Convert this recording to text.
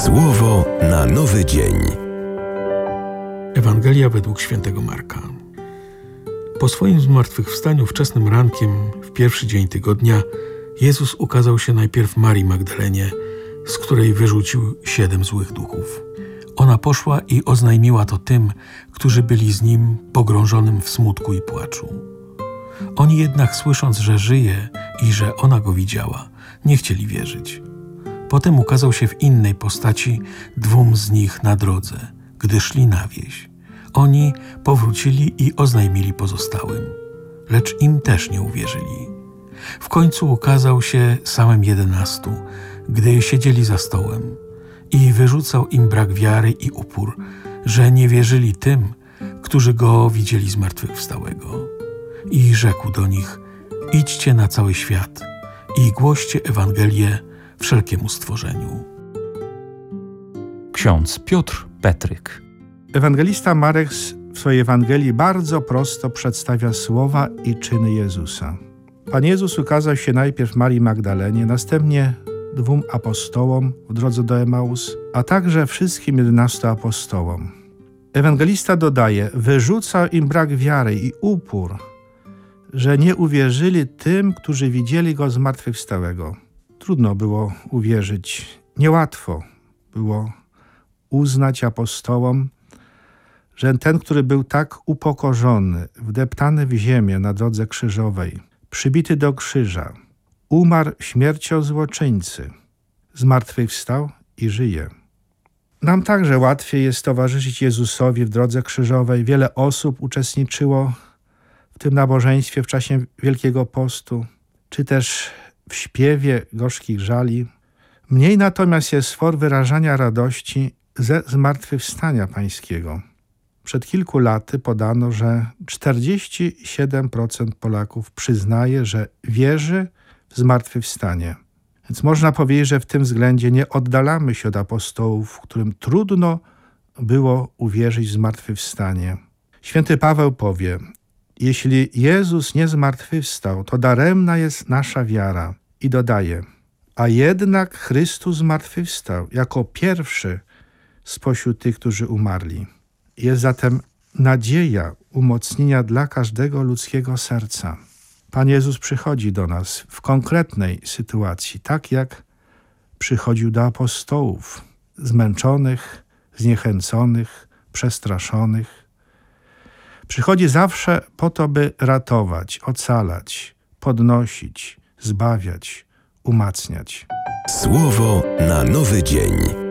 Słowo na nowy dzień. Ewangelia według świętego Marka. Po swoim zmartwychwstaniu wczesnym rankiem, w pierwszy dzień tygodnia, Jezus ukazał się najpierw Marii Magdalenie, z której wyrzucił 7 złych duchów. Ona poszła i oznajmiła to tym, którzy byli z Nim, pogrążonym w smutku i płaczu. Oni jednak, słysząc, że żyje i że ona Go widziała, nie chcieli wierzyć. Potem ukazał się w innej postaci 2 z nich na drodze, gdy szli na wieś. Oni powrócili i oznajmili pozostałym, lecz im też nie uwierzyli. W końcu ukazał się samym 11, gdy siedzieli za stołem, i wyrzucał im brak wiary i upór, że nie wierzyli tym, którzy Go widzieli zmartwychwstałego. I rzekł do nich: idźcie na cały świat i głoście Ewangelię wszelkiemu stworzeniu. Ksiądz Piotr Petryk. Ewangelista Marek w swojej Ewangelii bardzo prosto przedstawia słowa i czyny Jezusa. Pan Jezus ukazał się najpierw Marii Magdalenie, następnie 2 apostołom w drodze do Emaus, a także wszystkim 11 apostołom. Ewangelista dodaje: wyrzucał im brak wiary i upór, że nie uwierzyli tym, którzy widzieli Go zmartwychwstałego. Trudno było uwierzyć, niełatwo było uznać apostołom, że ten, który był tak upokorzony, wdeptany w ziemię na drodze krzyżowej, przybity do krzyża, umarł śmiercią złoczyńcy, zmartwychwstał i żyje. Nam także łatwiej jest towarzyszyć Jezusowi w drodze krzyżowej. Wiele osób uczestniczyło w tym nabożeństwie w czasie Wielkiego Postu, czy też w śpiewie gorzkich żali. Mniej natomiast jest for wyrażania radości ze zmartwychwstania Pańskiego. Przed kilku laty podano, że 47% Polaków przyznaje, że wierzy w zmartwychwstanie. Więc można powiedzieć, że w tym względzie nie oddalamy się od apostołów, którym trudno było uwierzyć w zmartwychwstanie. Święty Paweł powie: jeśli Jezus nie zmartwychwstał, to daremna jest nasza wiara. I dodaje: a jednak Chrystus zmartwychwstał jako pierwszy spośród tych, którzy umarli. Jest zatem nadzieja umocnienia dla każdego ludzkiego serca. Pan Jezus przychodzi do nas w konkretnej sytuacji, tak jak przychodził do apostołów, zmęczonych, zniechęconych, przestraszonych. Przychodzi zawsze po to, by ratować, ocalać, podnosić, zbawiać, umacniać. Słowo na nowy dzień.